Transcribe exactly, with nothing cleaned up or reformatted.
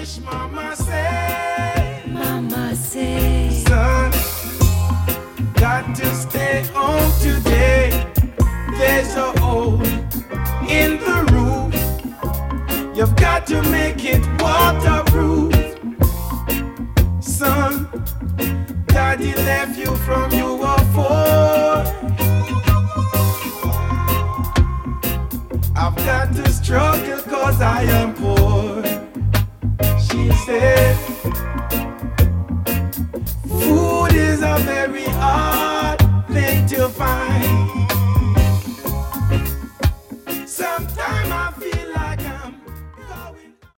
Mama say, Mama say, son, got to stay home today. There's a hole in the roof. You've got to make it waterproof. Son, daddy left you from you were four. I've got to struggle cause I am poor. She said, food is a very hard thing to find.